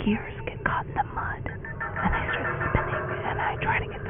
gears get caught in the mud, and I start spinning, and I try to get